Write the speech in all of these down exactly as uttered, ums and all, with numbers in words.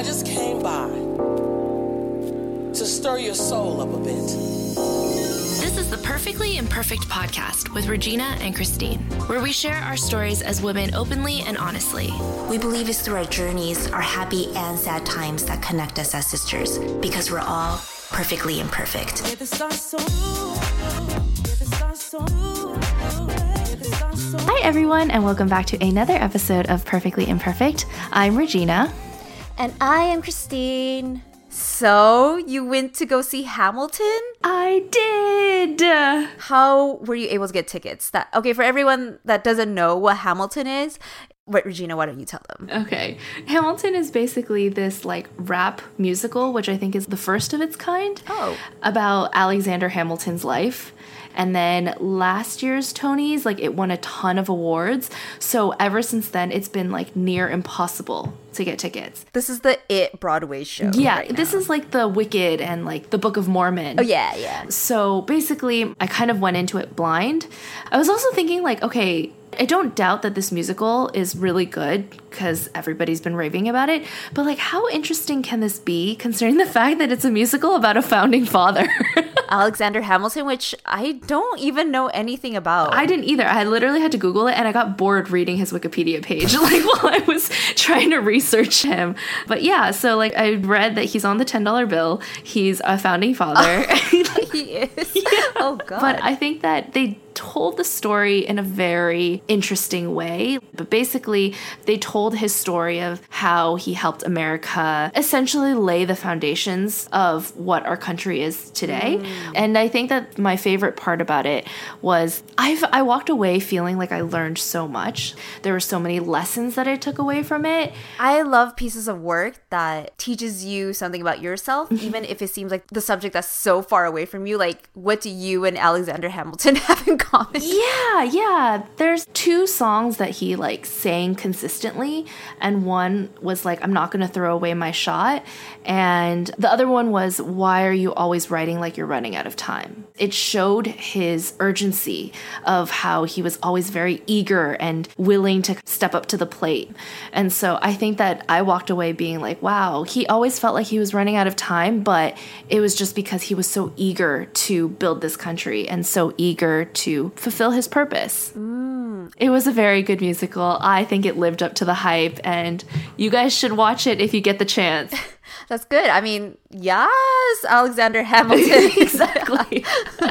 I just came by to stir your soul up a bit. This is the Perfectly Imperfect podcast with Regina and Christine, where we share our stories as women openly and honestly. We believe it's through our journeys, our happy and sad times that connect us as sisters, because we're all perfectly imperfect. Hi everyone, and welcome back to another episode of Perfectly Imperfect. I'm Regina. And I am Christine. So, you went to go see Hamilton? I did! How were you able to get tickets? That Okay, for everyone that doesn't know what Hamilton is, wait, Regina, why don't you tell them? Okay. Hamilton is basically this like rap musical, which I think is the first of its kind. Oh. About Alexander Hamilton's life. And then last year's Tonys, like it won a ton of awards. So ever since then, it's been like near impossible to get tickets. This is the It Broadway show. Yeah, right this now. is like the Wicked and like the Book of Mormon. Oh, yeah, yeah. So basically, I kind of went into it blind. I was also thinking like, okay, I don't doubt that this musical is really good because everybody's been raving about it. But like, how interesting can this be considering the fact that it's a musical about a founding father? Alexander Hamilton, which I don't even know anything about. I didn't either. I literally had to Google it and I got bored reading his Wikipedia page like while I was trying to research him. But yeah, so like I read that he's on the ten dollar bill. He's a founding father. Oh, he is? Yeah. Oh, God. But I think that they told the story in a very interesting way. But basically, they told his story of how he helped America essentially lay the foundations of what our country is today. Mm. And I think that my favorite part about it was I've I walked away feeling like I learned so much. There were so many lessons that I took away from it. I love pieces of work that teaches you something about yourself, even if it seems like the subject that's so far away from you. Like, what do you and Alexander Hamilton have in common? Yeah, yeah. There's two songs that he like sang consistently, and one was like, I'm not gonna throw away my shot, and the other one was, why are you always writing like you're running out of time? It showed his urgency of how he was always very eager and willing to step up to the plate. And so I think that I walked away being like, wow, he always felt like he was running out of time, but it was just because he was so eager to build this country and so eager to fulfill his purpose. Mm. It was a very good musical. I think it lived up to the hype, and you guys should watch it if you get the chance. That's good. I mean, yes, Alexander Hamilton. Exactly.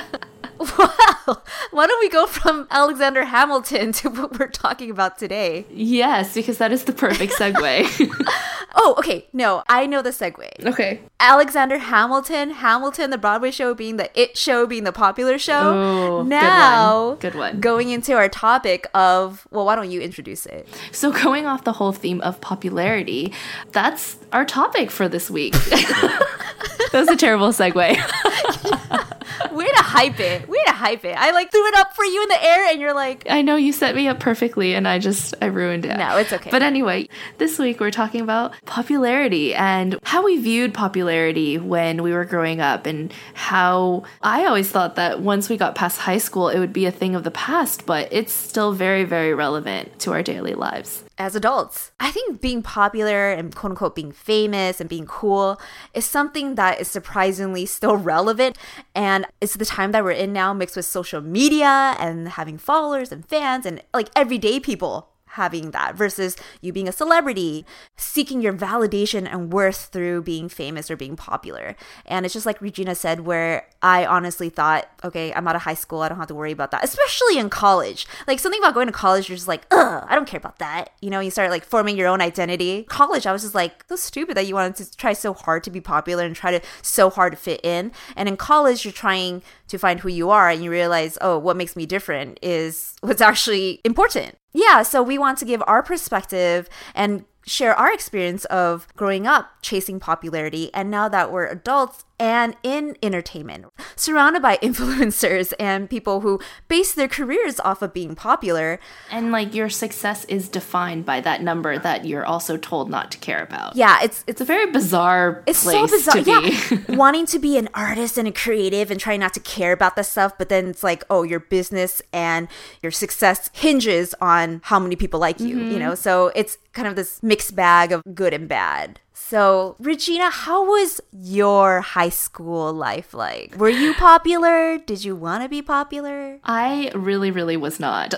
Wow. Why don't we go from Alexander Hamilton to what we're talking about today? Yes, because that is the perfect segue. Oh, okay. No, I know the segue. Okay. Alexander Hamilton, Hamilton, the Broadway show being the It show, being the popular show. Oh, now, good one. Good one. Going into our topic of, well, why don't you introduce it? So going off the whole theme of popularity, that's our topic for this week. That was a terrible segue. Way to hype it. Way to hype it. I like threw it up for you in the air and you're like... I know you set me up perfectly and I just, I ruined it. No, it's okay. But anyway, this week we're talking about popularity and how we viewed popularity when we were growing up, and how I always thought that once we got past high school, it would be a thing of the past, but it's still very, very relevant to our daily lives. As adults, I think being popular and quote unquote being famous and being cool is something that is surprisingly still relevant. And it's the time that we're in now, mixed with social media and having followers and fans and like everyday people having that, versus you being a celebrity, seeking your validation and worth through being famous or being popular. And it's just like Regina said, where I honestly thought, okay, I'm out of high school, I don't have to worry about that, especially in college. Like, something about going to college, you're just like, ugh, I don't care about that. You know, you start like forming your own identity. College, I was just like, so stupid that you wanted to try so hard to be popular and try to so hard to fit in. And in college, you're trying to find who you are, and you realize, oh, what makes me different is what's actually important. Yeah, so we want to give our perspective and share our experience of growing up chasing popularity, and now that we're adults and in entertainment, surrounded by influencers and people who base their careers off of being popular. And like, your success is defined by that number that you're also told not to care about. Yeah, it's it's, it's a very bizarre it's place so bizarre. to be. Yeah. Wanting to be an artist and a creative and trying not to care about that stuff, but then it's like, oh, your business and your success hinges on how many people like you, mm-hmm. you know? So it's kind of this mixed bag of good and bad. So, Regina, how was your high school life like? Were you popular? Did you want to be popular? I really, really was not.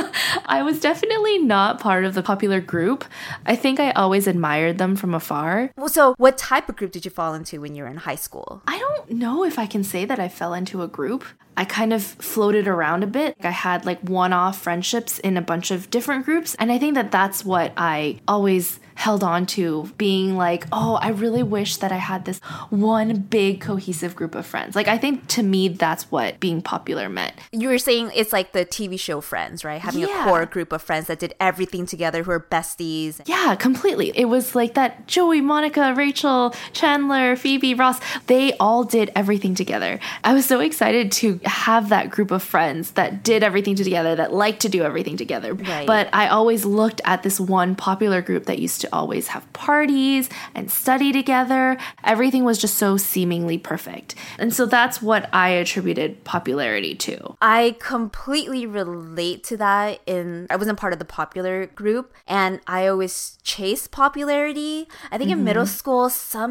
I was definitely not part of the popular group. I think I always admired them from afar. Well, so what type of group did you fall into when you were in high school? I don't know if I can say that I fell into a group. I kind of floated around a bit. I had like one-off friendships in a bunch of different groups. And I think that that's what I always held on to, being like, oh, I really wish that I had this one big cohesive group of friends. Like, I think to me, that's what being popular meant. You were saying it's like the T V show Friends, right? Having Yeah. a core group of friends that did everything together, who are besties. Yeah, completely. It was like that Joey, Monica, Rachel, Chandler, Phoebe, Ross, they all did everything together. I was so excited to have that group of friends that did everything together, that liked to do everything together. Right. But I always looked at this one popular group that used to always have parties and study together. Everything was just so seemingly perfect. And so that's what I attributed popularity to. I completely relate to that. In I wasn't part of the popular group, and I always chased popularity. I think mm-hmm. in middle school,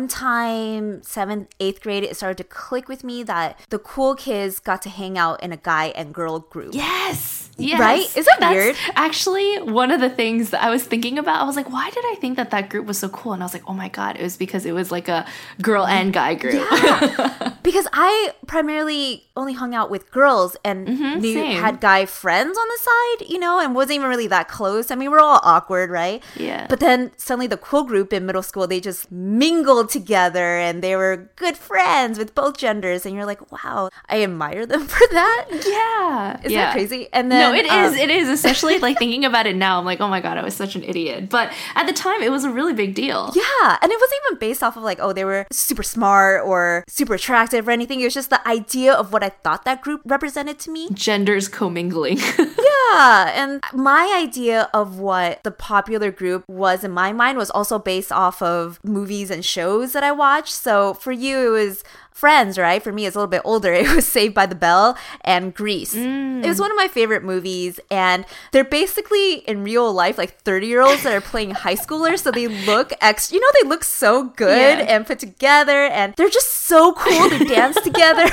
sometime seventh, eighth grade, it started to click with me that the cool kids got to hang out in a guy and girl group. Yes. Yes. Right? Is that That's weird? Actually, one of the things that I was thinking about, I was like, why did I think that that group was so cool? And I was like, oh my God, it was because it was like a girl and guy group. Yeah. Because I primarily only hung out with girls and Mm-hmm, knew, same. had guy friends on the side, you know, and wasn't even really that close. I mean, we're all awkward, right? Yeah. But then suddenly the cool group in middle school, they just mingled together and they were good friends with both genders. And you're like, wow, I admire them for that. Yeah. Isn't yeah. that crazy? And then No, it um, is. It is. Especially like thinking about it now, I'm like, oh my God, I was such an idiot. But at the time, it was a really big deal. Yeah, and it wasn't even based off of like, oh, they were super smart or super attractive or anything. It was just the idea of what I thought that group represented to me. Genders commingling. Yeah, and my idea of what the popular group was in my mind was also based off of movies and shows that I watched. So for you, it was Friends, right? For me, it's a little bit older. It was Saved by the Bell and Grease. Mm. It was one of my favorite movies, and they're basically in real life like thirty-year-olds that are playing high schoolers, so they look ex. You know, they look so good Yeah. and put together, and they're just so cool. They dance together.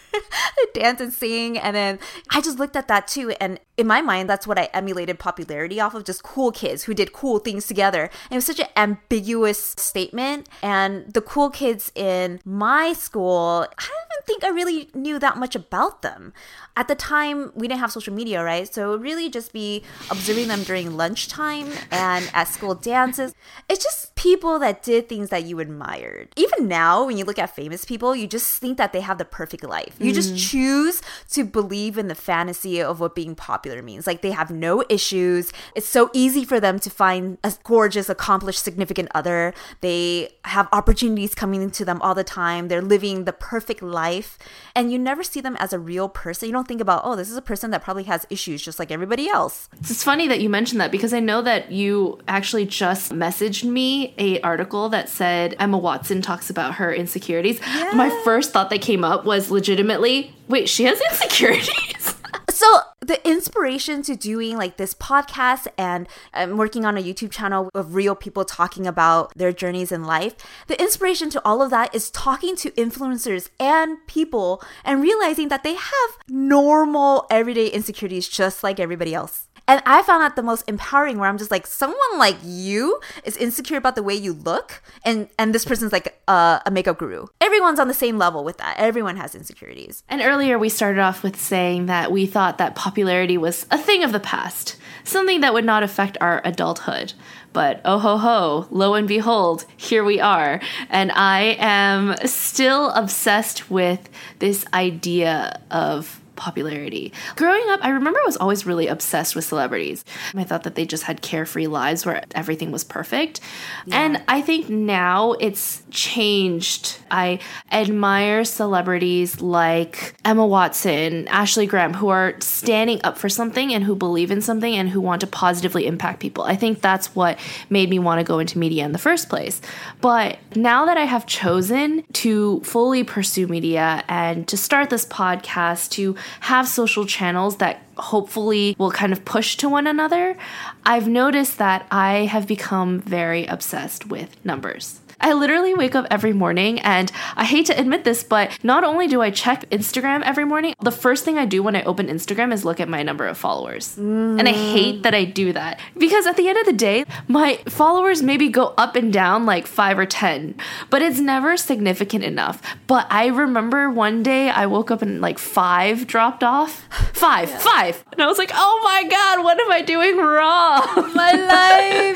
They dance and sing, and then I just looked at that too, and in my mind, that's what I emulated popularity off of, just cool kids who did cool things together. And it was such an ambiguous statement, and the cool kids in my school, I don't think I really knew that much about them. At the time, we didn't have social media, right? So it would really just be observing them during lunchtime and at school dances. It's just people that did things that you admired. Even now, when you look at famous people, you just think that they have the perfect life. You just choose to believe in the fantasy of what being popular means. Like, they have no issues. It's so easy for them to find a gorgeous, accomplished, significant other. They have opportunities coming into them all the time. They're living the perfect life. And you never see them as a real person. You don't think about, oh, this is a person that probably has issues just like everybody else. It's funny that you mentioned that, because I know that you actually just messaged me a article that said Emma Watson talks about her insecurities. Yeah. My first thought that came up was legitimately, wait, she has insecurities? So the inspiration to doing like this podcast and um, working on a YouTube channel of real people talking about their journeys in life, the inspiration to all of that is talking to influencers and people and realizing that they have normal everyday insecurities just like everybody else. And I found that the most empowering, where I'm just like, someone like you is insecure about the way you look, and and this person's like uh, a makeup guru. Everyone's on the same level with that. Everyone has insecurities. And earlier we started off with saying that we thought that popularity was a thing of the past, something that would not affect our adulthood. But oh ho ho, lo and behold, here we are. And I am still obsessed with this idea of popularity. Growing up, I remember I was always really obsessed with celebrities. I thought that they just had carefree lives where everything was perfect. Yeah. And I think now it's changed. I admire celebrities like Emma Watson, Ashley Graham, who are standing up for something and who believe in something and who want to positively impact people. I think that's what made me want to go into media in the first place. But now that I have chosen to fully pursue media and to start this podcast, to have social channels that hopefully will kind of push to one another, I've noticed that I have become very obsessed with numbers. I literally wake up every morning, and I hate to admit this, but not only do I check Instagram every morning, the first thing I do when I open Instagram is look at my number of followers. Mm. And I hate that I do that, because at the end of the day, my followers maybe go up and down like five or ten, but it's never significant enough. But I remember one day I woke up and like five dropped off. Five, yeah. five. And I was like, oh my God, what am I doing wrong? My life.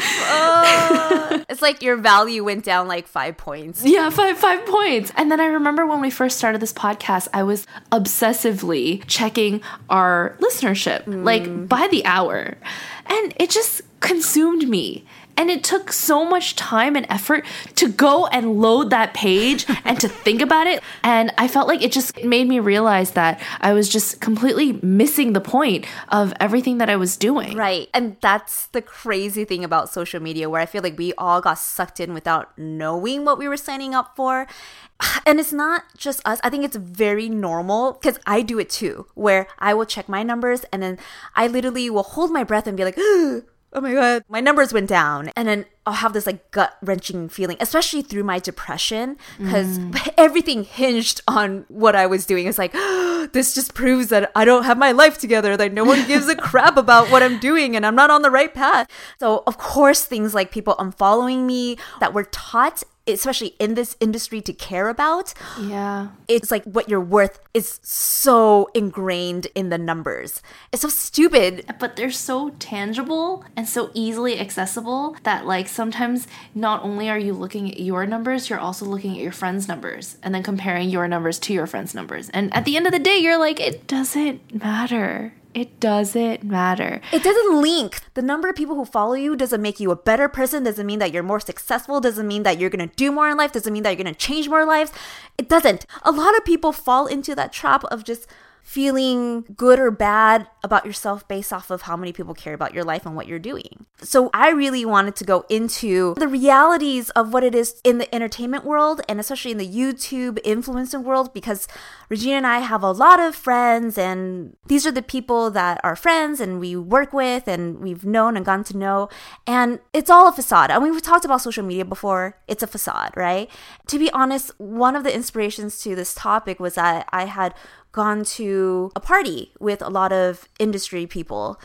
Oh. It's like your value went down like five points. Yeah, five five points. And then I remember when we first started this podcast, I was obsessively checking our listenership, mm. like by the hour. And it just consumed me. And it took so much time and effort to go and load that page and to think about it. And I felt like it just made me realize that I was just completely missing the point of everything that I was doing. Right. And that's the crazy thing about social media, where I feel like we all got sucked in without knowing what we were signing up for. And it's not just us. I think it's very normal, because I do it too, where I will check my numbers and then I literally will hold my breath and be like, oh my God, my numbers went down. And then I'll have this like gut wrenching feeling, especially through my depression, because mm. everything hinged on what I was doing. It's like, oh, this just proves that I don't have my life together, that no one gives a crap about what I'm doing and I'm not on the right path. So of course, things like people unfollowing me that were taught, especially in this industry, to care about. Yeah. It's like what you're worth is so ingrained in the numbers. It's so stupid. But they're so tangible and so easily accessible that like sometimes not only are you looking at your numbers, you're also looking at your friends' numbers and then comparing your numbers to your friends' numbers. And at the end of the day, you're like, it doesn't matter. It doesn't matter. It doesn't link. The number of people who follow you doesn't make you a better person, doesn't mean that you're more successful, doesn't mean that you're going to do more in life, doesn't mean that you're going to change more lives. It doesn't. A lot of people fall into that trap of just feeling good or bad about yourself based off of how many people care about your life and what you're doing. So I really wanted to go into the realities of what it is in the entertainment world, and especially in the YouTube influencer world, because Regina and I have a lot of friends, and these are the people that are friends and we work with and we've known and gotten to know. And it's all a facade. I mean, we've talked about social media before. It's a facade, right? To be honest, one of the inspirations to this topic was that I had gone to a party with a lot of industry people.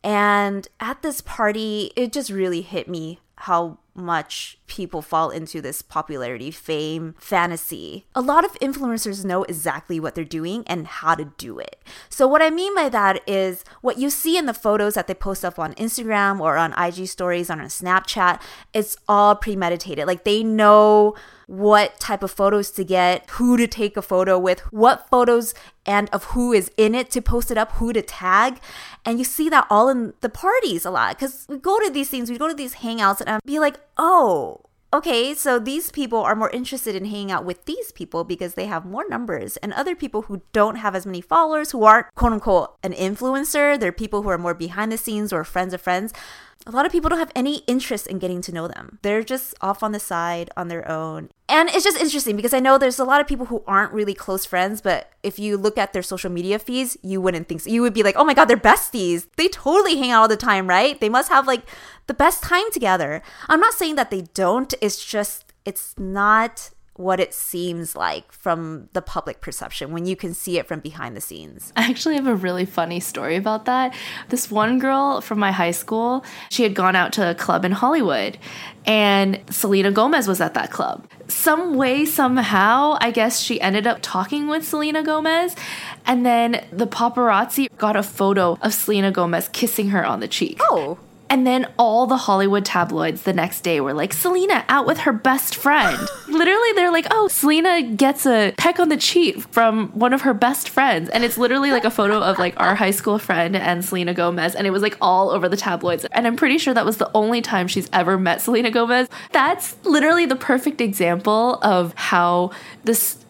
And at this party, it just really hit me how much people fall into this popularity, fame, fantasy. A lot of influencers know exactly what they're doing and how to do it. So what I mean by that is what you see in the photos that they post up on Instagram or on I G stories, on a Snapchat, it's all premeditated. Like they know what type of photos to get, who to take a photo with, what photos and of who is in it to post it up, who to tag. And you see that all in the parties a lot, because we go to these things, we go to these hangouts and I'd be like, oh, okay, so these people are more interested in hanging out with these people because they have more numbers, and other people who don't have as many followers, who aren't quote unquote an influencer, they're people who are more behind the scenes or friends of friends. A lot of people don't have any interest in getting to know them. They're just off on the side on their own. And it's just interesting because I know there's a lot of people who aren't really close friends, but if you look at their social media feeds, you wouldn't think so. You would be like, oh my God, they're besties. They totally hang out all the time, right? They must have like the best time together. I'm not saying that they don't. It's just, it's not what it seems like from the public perception when you can see it from behind the scenes. I actually have a really funny story about that. This one girl from my high school, she had gone out to a club in Hollywood, and Selena Gomez was at that club. Some way, somehow, I guess she ended up talking with Selena Gomez, and then the paparazzi got a photo of Selena Gomez kissing her on the cheek. Oh. And then all the Hollywood tabloids the next day were like, Selena out with her best friend. Literally, they're like, oh, Selena gets a peck on the cheek from one of her best friends. And it's literally like a photo of like our high school friend and Selena Gomez. And it was like all over the tabloids. And I'm pretty sure that was the only time she's ever met Selena Gomez. That's literally the perfect example of how this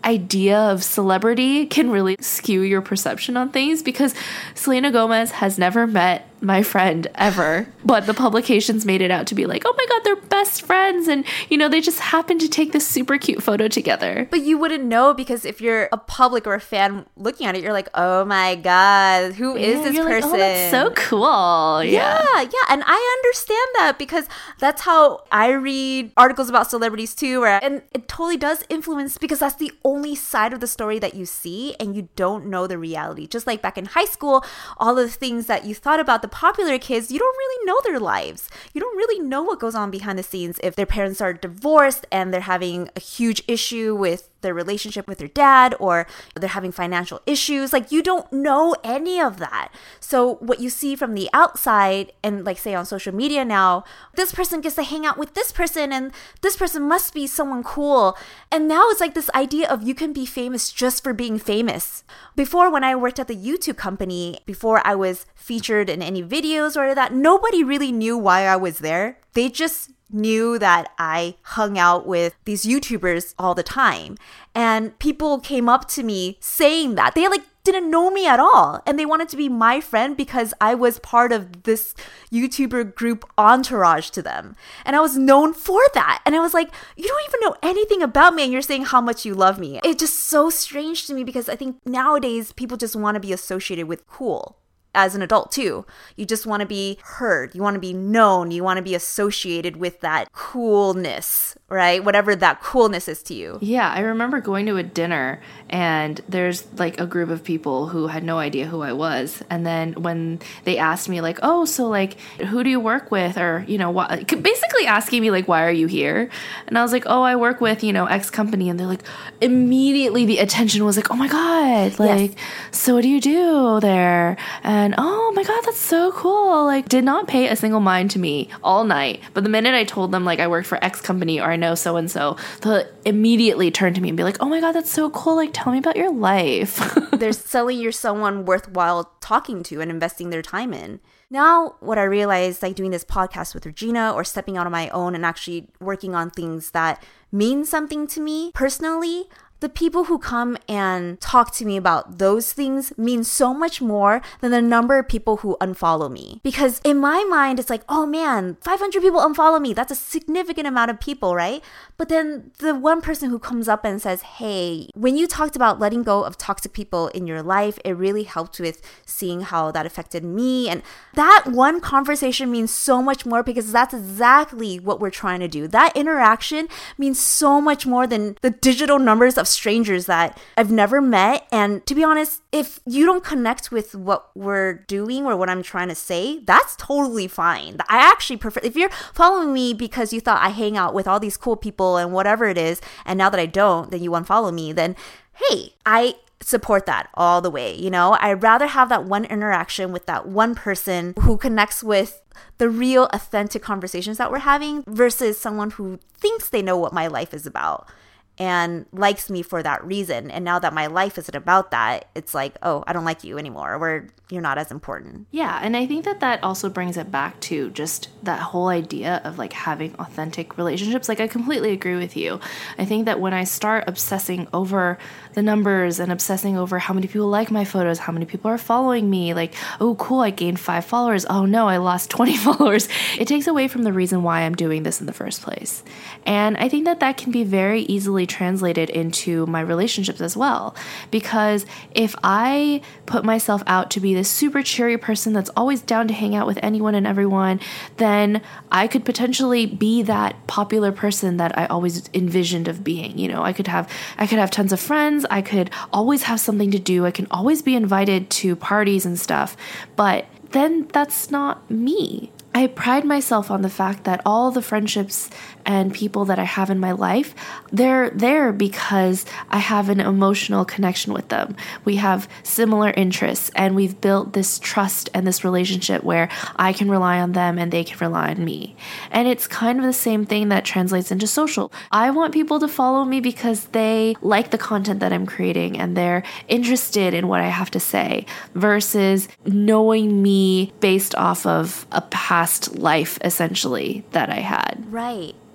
idea of celebrity can really skew your perception on things, because Selena Gomez has never met my friend ever, but the publications made it out to be like, oh my god, they're best friends, and you know, they just happened to take this super cute photo together. But you wouldn't know, because if you're a public or a fan looking at it, you're like, oh my god, who is yeah, this you're person? Like, oh, that's so cool. Yeah. yeah, yeah, and I understand that, because that's how I read articles about celebrities too, where, and it totally does influence, because that's the only side of the story that you see, and you don't know the reality. Just like back in high school, all of the things that you thought about the popular kids, you don't really know their lives. You don't really know what goes on behind the scenes. If their parents are divorced and they're having a huge issue with their relationship with their dad, or they're having financial issues, like, you don't know any of that. So what you see from the outside, and like say on social media now, this person gets to hang out with this person, and this person must be someone cool. And now it's like this idea of you can be famous just for being famous. Before, when I worked at the YouTube company, before I was featured in any videos or that, nobody really knew why I was there. They just knew that I hung out with these YouTubers all the time. And people came up to me saying that. They like didn't know me at all. And they wanted to be my friend because I was part of this YouTuber group entourage to them. And I was known for that. And I was like, you don't even know anything about me, and you're saying how much you love me. It's just so strange to me, because I think nowadays people just want to be associated with cool. As an adult too, you just want to be heard, you want to be known, you want to be associated with that coolness, right? Whatever that coolness is to you. Yeah, I remember going to a dinner, and there's like a group of people who had no idea who I was, and then when they asked me like, oh, so like, who do you work with, or you know, what, basically asking me like, why are you here? And I was like, oh, I work with, you know, X company, and they're like, immediately the attention was like, oh my god, like, yes. So what do you do there? And And oh my god, that's so cool. Like, did not pay a single mind to me all night. But the minute I told them like I work for X company, or I know so and so, they'll immediately turn to me and be like, oh my god, that's so cool. Like, tell me about your life. They're selling you're someone worthwhile talking to and investing their time in. Now, what I realized, like doing this podcast with Regina, or stepping out on my own and actually working on things that mean something to me personally, the people who come and talk to me about those things mean so much more than the number of people who unfollow me. Because in my mind, it's like, oh man, five hundred people unfollow me. That's a significant amount of people, right? But then the one person who comes up and says, hey, when you talked about letting go of toxic people in your life, it really helped with seeing how that affected me. And that one conversation means so much more, because that's exactly what we're trying to do. That interaction means so much more than the digital numbers of strangers that I've never met. And to be honest, if you don't connect with what we're doing or what I'm trying to say, that's totally fine. I actually prefer, if you're following me because you thought I hang out with all these cool people and whatever it is, and now that I don't, then you unfollow me, then hey, I support that all the way. You know, I'd rather have that one interaction with that one person who connects with the real authentic conversations that we're having, versus someone who thinks they know what my life is about and likes me for that reason. And now that my life isn't about that, it's like, oh, I don't like you anymore, or you're not as important. Yeah, and I think that that also brings it back to just that whole idea of like having authentic relationships. Like, I completely agree with you. I think that when I start obsessing over the numbers and obsessing over how many people like my photos, how many people are following me, like, oh cool, I gained five followers, oh no, I lost twenty followers, it takes away from the reason why I'm doing this in the first place. And I think that that can be very easily translated into my relationships as well. Because if I put myself out to be this super cheery person that's always down to hang out with anyone and everyone, then I could potentially be that popular person that I always envisioned of being. You know, I could have I could have tons of friends, I could always have something to do, I can always be invited to parties and stuff, but then that's not me. I pride myself on the fact that all the friendships and people that I have in my life, they're there because I have an emotional connection with them. We have similar interests, and we've built this trust and this relationship where I can rely on them and they can rely on me. And it's kind of the same thing that translates into social. I want people to follow me because they like the content that I'm creating and they're interested in what I have to say, versus knowing me based off of a past life, essentially, that I had. Right.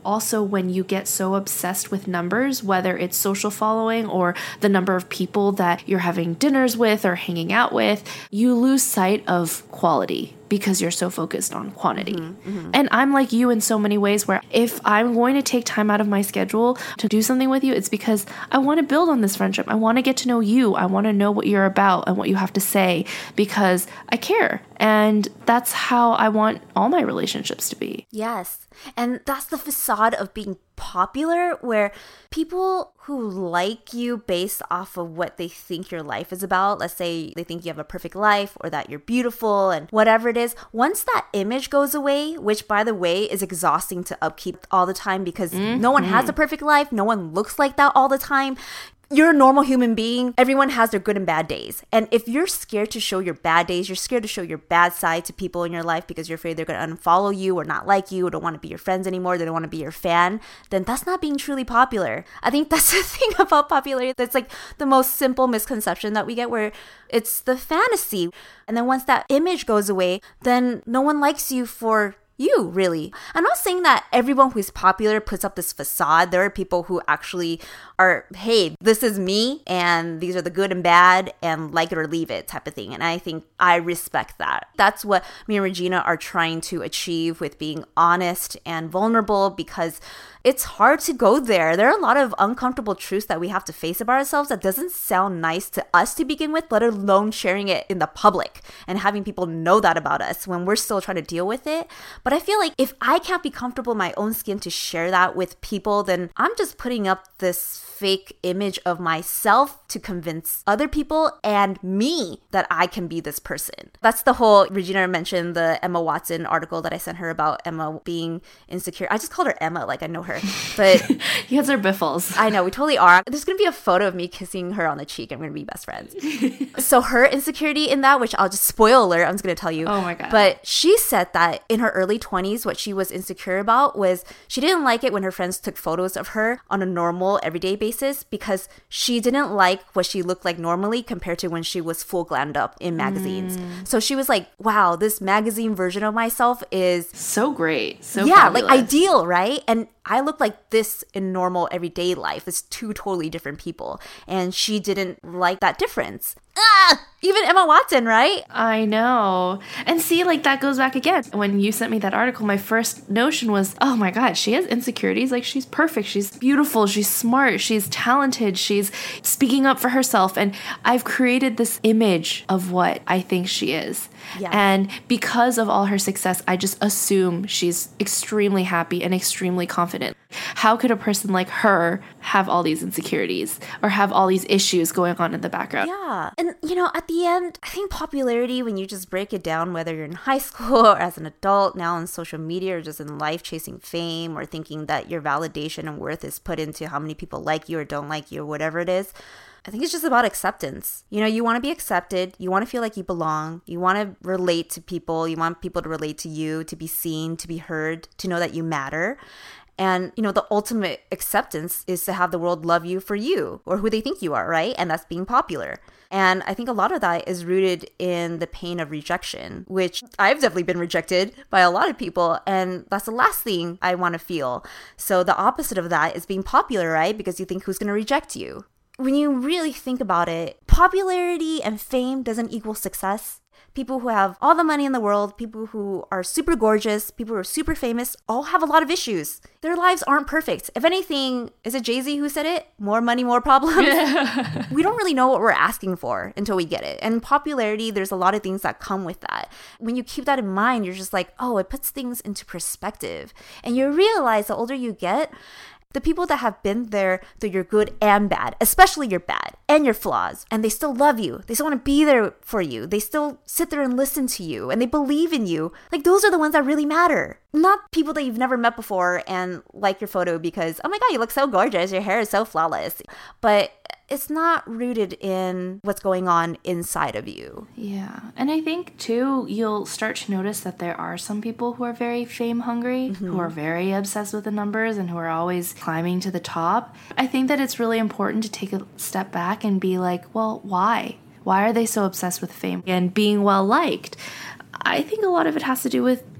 also when you get so obsessed with numbers, whether it's social following or the number of people that you're having dinners with or hanging out with, you lose sight of quality because you're so focused on quantity. Mm-hmm, mm-hmm. And I'm like you in so many ways where if I'm going to take time out of my schedule to do something with you, it's because I want to build on this friendship. I want to get to know you. I want to know what you're about and what you have to say because I care. And that's how I want all my relationships to be. Yes. And that's the facade of being popular, where people who like you based off of what they think your life is about, let's say they think you have a perfect life or that you're beautiful and whatever it is, once that image goes away, which by the way is exhausting to upkeep all the time because mm-hmm. no one has a perfect life, no one looks like that all the time. You're a normal human being. Everyone has their good and bad days. And if you're scared to show your bad days, you're scared to show your bad side to people in your life because you're afraid they're going to unfollow you or not like you or don't want to be your friends anymore, they don't want to be your fan, then that's not being truly popular. I think that's the thing about popularity. That's like the most simple misconception that we get, where it's the fantasy. And then once that image goes away, then no one likes you for you, really. I'm not saying that everyone who's popular puts up this facade. There are people who actually are, hey, this is me and these are the good and bad and like it or leave it type of thing. And I think I respect that. That's what me and Regina are trying to achieve with being honest and vulnerable, because it's hard to go there. There are a lot of uncomfortable truths that we have to face about ourselves that doesn't sound nice to us to begin with, let alone sharing it in the public and having people know that about us when we're still trying to deal with it. But I feel like if I can't be comfortable in my own skin to share that with people, then I'm just putting up this fake image of myself to convince other people and me that I can be this person. That's the whole, Regina mentioned the Emma Watson article that I sent her about Emma being insecure. I just called her Emma, like I know her. But you guys are biffles. I know, we totally are. There's going to be a photo of me kissing her on the cheek. I'm going to be best friends. So her insecurity in that, which I'll just spoil alert, I'm just going to tell you. Oh my God. But she said that in her early twenties, what she was insecure about was she didn't like it when her friends took photos of her on a normal, everyday basis because she didn't like what she looked like normally compared to when she was full glammed up in magazines. Mm. So she was like, wow, this magazine version of myself is so great. So yeah, fabulous. Like ideal, right? And I look like this in normal everyday life. It's two totally different people. And she didn't like that difference. Ah! Even Emma Watson, right? I know. And see, like that goes back again. When you sent me that article, my first notion was, oh my God, she has insecurities. Like she's perfect. She's beautiful. She's smart. She's talented. She's speaking up for herself. And I've created this image of what I think she is. Yeah. And because of all her success, I just assume she's extremely happy and extremely confident. How could a person like her have all these insecurities or have all these issues going on in the background? Yeah. And, you know, at the end, I think popularity, when you just break it down, whether you're in high school or as an adult, now on social media or just in life chasing fame or thinking that your validation and worth is put into how many people like you or don't like you or whatever it is, I think it's just about acceptance. You know, you want to be accepted. You want to feel like you belong. You want to relate to people. You want people to relate to you, to be seen, to be heard, to know that you matter. And, you know, the ultimate acceptance is to have the world love you for you or who they think you are, right? And that's being popular. And I think a lot of that is rooted in the pain of rejection, which I've definitely been rejected by a lot of people. And that's the last thing I want to feel. So the opposite of that is being popular, right? Because you think who's going to reject you. When you really think about it, popularity and fame doesn't equal success. People who have all the money in the world, people who are super gorgeous, people who are super famous, all have a lot of issues. Their lives aren't perfect. If anything, is it Jay-Z who said it? More money, more problems? Yeah. We don't really know what we're asking for until we get it. And popularity, there's a lot of things that come with that. When you keep that in mind, you're just like, oh, it puts things into perspective. And you realize the older you get, the people that have been there through your good and bad, especially your bad and your flaws, and they still love you. They still want to be there for you. They still sit there and listen to you and they believe in you. Like those are the ones that really matter. Not people that you've never met before and like your photo because, oh my God, you look so gorgeous. Your hair is so flawless. But it's not rooted in what's going on inside of you. Yeah. And I think, too, you'll start to notice that there are some people who are very fame hungry, mm-hmm. who are very obsessed with the numbers and who are always climbing to the top. I think that it's really important to take a step back and be like, well, why? Why are they so obsessed with fame and being well-liked? I think a lot of it has to do with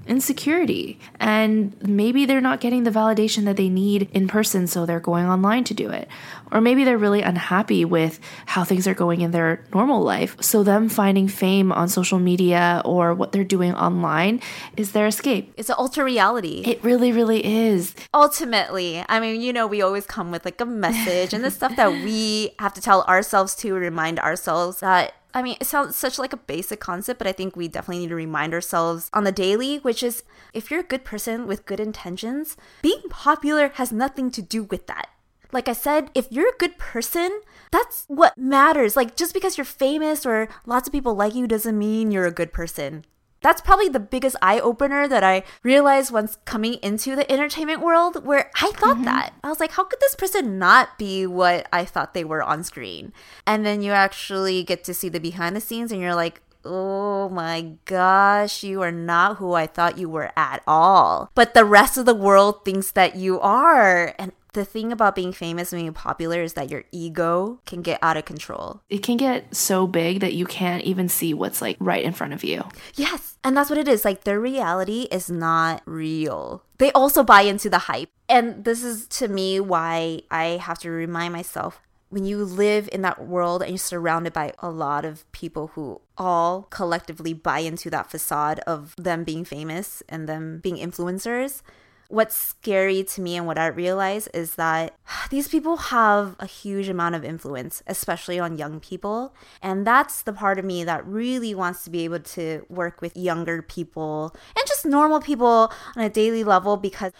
insecurity. And maybe they're not getting the validation that they need in person, so they're going online to do it. Or maybe they're really unhappy with how things are going in their normal life. So them finding fame on social media or what they're doing online is their escape. It's an alter reality. It really, really is. Ultimately, I mean, you know, we always come with like a message and the stuff that we have to tell ourselves to remind ourselves that, I mean, it sounds such like a basic concept, but I think we definitely need to remind ourselves on the daily, which is if you're a good person with good intentions, being popular has nothing to do with that. Like I said, if you're a good person, that's what matters. Like, just because you're famous or lots of people like you doesn't mean you're a good person. That's probably the biggest eye-opener that I realized once coming into the entertainment world, where I thought mm-hmm. that. I was like, how could this person not be what I thought they were on screen? And then you actually get to see the behind the scenes and you're like, oh my gosh, you are not who I thought you were at all. But the rest of the world thinks that you are. And the thing about being famous and being popular is that your ego can get out of control. It can get so big that you can't even see what's like right in front of you. Yes. And that's what it is. Like, their reality is not real. They also buy into the hype. And this is, to me, why I have to remind myself, when you live in that world and you're surrounded by a lot of people who all collectively buy into that facade of them being famous and them being influencers, what's scary to me and what I realize is that these people have a huge amount of influence, especially on young people. And that's the part of me that really wants to be able to work with younger people and just normal people on a daily level, because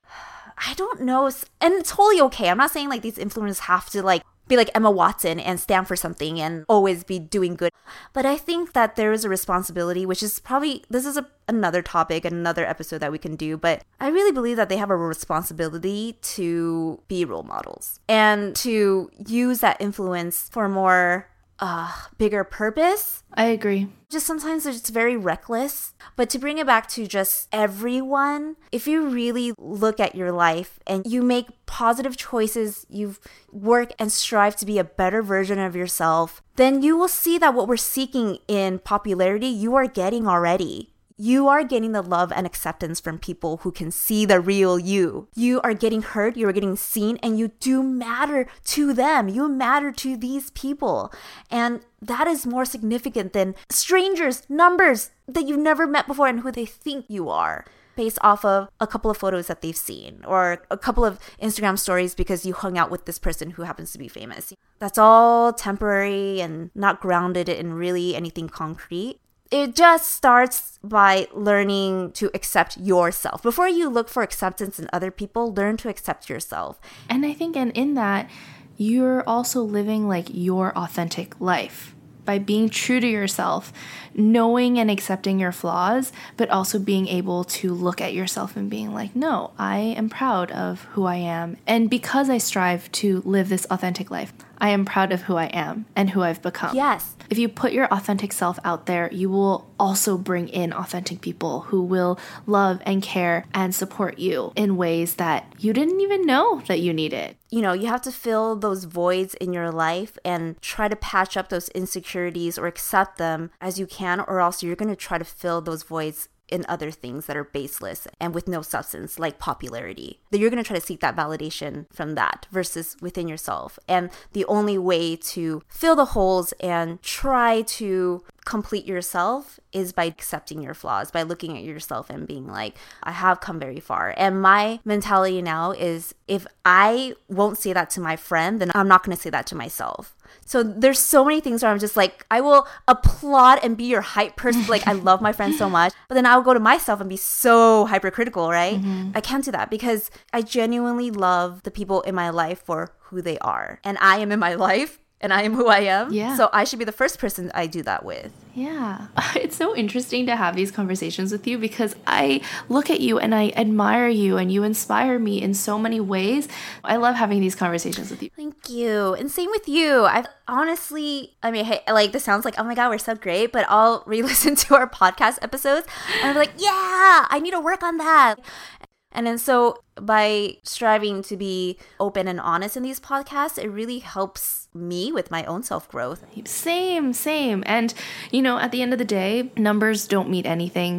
I don't know. And it's totally okay. I'm not saying like these influencers have to like be like Emma Watson and stand for something and always be doing good. But I think that there is a responsibility, which is probably, this is a, another topic, another episode that we can do. But I really believe that they have a responsibility to be role models and to use that influence for more uh, bigger purpose. I agree. Just sometimes it's very reckless. But to bring it back to just everyone, if you really look at your life and you make positive choices, you work and strive to be a better version of yourself, then you will see that what we're seeking in popularity, you are getting already. You are getting the love and acceptance from people who can see the real you. You are getting heard, you are getting seen, and you do matter to them. You matter to these people. And that is more significant than strangers, numbers that you've never met before and who they think you are, based off of a couple of photos that they've seen or a couple of Instagram stories because you hung out with this person who happens to be famous. That's all temporary and not grounded in really anything concrete. It just starts by learning to accept yourself. Before you look for acceptance in other people, learn to accept yourself. And I think and in that, you're also living like your authentic life by being true to yourself, knowing and accepting your flaws, but also being able to look at yourself and being like, no, I am proud of who I am. And because I strive to live this authentic life, I am proud of who I am and who I've become. Yes. If you put your authentic self out there, you will also bring in authentic people who will love and care and support you in ways that you didn't even know that you needed. You know, you have to fill those voids in your life and try to patch up those insecurities or accept them as you can, or else you're going to try to fill those voids in other things that are baseless and with no substance, like popularity. That you're going to try to seek that validation from that versus within yourself. And the only way to fill the holes and try to complete yourself is by accepting your flaws, by looking at yourself and being like, I have come very far. And my mentality now is, if I won't say that to my friend, then I'm not going to say that to myself. So there's so many things where I'm just like, I will applaud and be your hype person. Like, I love my friends so much, but then I'll go to myself and be so hypercritical, right? Mm-hmm. I can't do that because I genuinely love the people in my life for who they are. And I am in my life and I am who I am. Yeah. So I should be the first person I do that with. Yeah. It's so interesting to have these conversations with you because I look at you and I admire you and you inspire me in so many ways. I love having these conversations with you. Thank you. And same with you. I've honestly, I mean, hey, like this sounds like, oh my God, we're so great, but I'll re-listen to our podcast episodes and I'm like, yeah, I need to work on that. And then so by striving to be open and honest in these podcasts, it really helps me with my own self-growth. Same, same. And, you know, at the end of the day, numbers don't mean anything.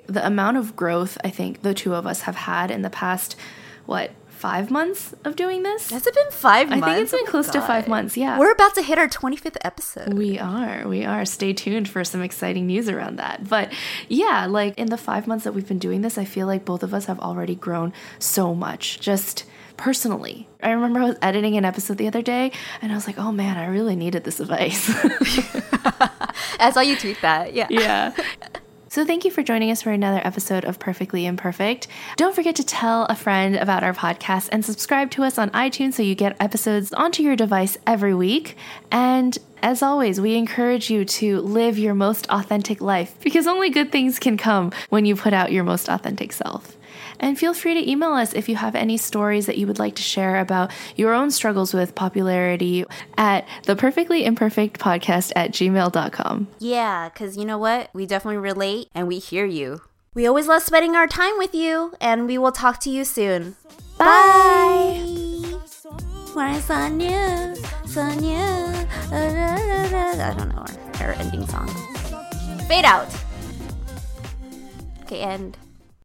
the amount of growth I think the two of us have had in the past, what, five months of doing this? Has it been five months? I think it's been oh close God. to five months, yeah. We're about to hit our twenty-fifth episode. We are, we are. Stay tuned for some exciting news around that. But yeah, like in the five months that we've been doing this, I feel like both of us have already grown so much, just personally. I remember I was editing an episode the other day and I was like, oh man, I really needed this advice. I saw you tweet that, yeah. Yeah. So thank you for joining us for another episode of Perfectly Imperfect. Don't forget to tell a friend about our podcast and subscribe to us on iTunes so you get episodes onto your device every week. And as always, we encourage you to live your most authentic life because only good things can come when you put out your most authentic self. And feel free to email us if you have any stories that you would like to share about your own struggles with popularity at the perfectly imperfect podcast at gmail dot com. Yeah, because you know what? We definitely relate and we hear you. We always love spending our time with you, and we will talk to you soon. Bye! We're so new, so new. I don't know our, our ending song. Fade out. Okay, end.